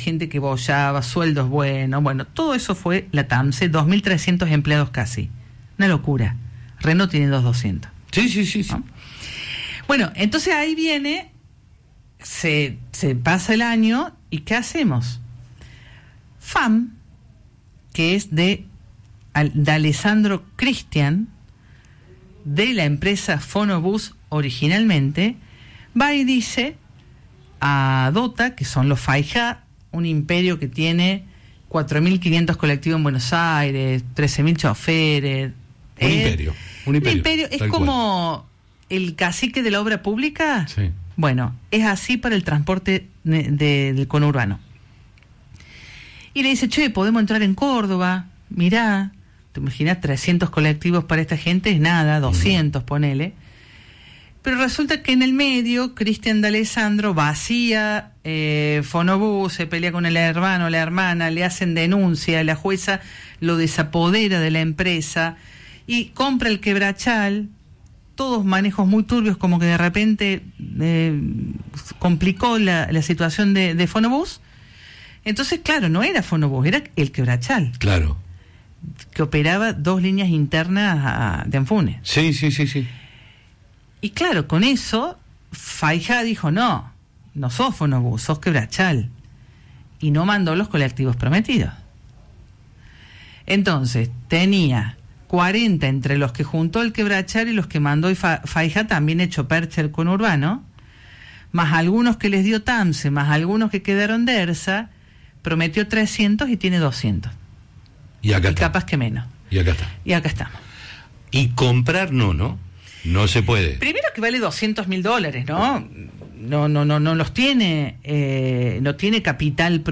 gente que bollaba, sueldos buenos, bueno, todo eso fue la TAMSE, 2.300 empleados casi. Una locura. Renault tiene 2.200. Sí. ¿No? Bueno, entonces ahí viene, se pasa el año, ¿y qué hacemos? FAM, que es de Alessandro Cristian, de la empresa Fonobus originalmente, va y dice a DOTA, que son los Faijá, un imperio que tiene 4.500 colectivos en Buenos Aires, 13.000 choferes. Un imperio. Un imperio es como el cacique de la obra pública. Sí. Bueno, es así para el transporte del conurbano. Y le dice, che, podemos entrar en Córdoba, mirá, te imaginas 300 colectivos para esta gente, es nada, 200 ponele. Pero resulta que en el medio, Cristian D'Alessandro vacía Fonobus, se pelea con el hermano, la hermana, le hacen denuncia, la jueza lo desapodera de la empresa y compra el Quebrachal, todos manejos muy turbios, como que de repente complicó la situación de Fonobus. Entonces, claro, no era Fonobus, era el Quebrachal. Claro. Que operaba 2 líneas internas de Anfunes. Sí. Y claro, con eso, Faijá dijo, no sos Fonobus, sos Quebrachal. Y no mandó los colectivos prometidos. Entonces, tenía 40 entre los que juntó el Quebrachal y los que mandó y Faijá, también hecho percha el conurbano, más algunos que les dio TAMSE, más algunos que quedaron de ERSA, prometió 300 y tiene 200. Y acá está. Capaz que menos. Y acá está. Y acá estamos. Y comprar no se puede. Primero que vale $200.000, ¿no? No los tiene, no tiene capital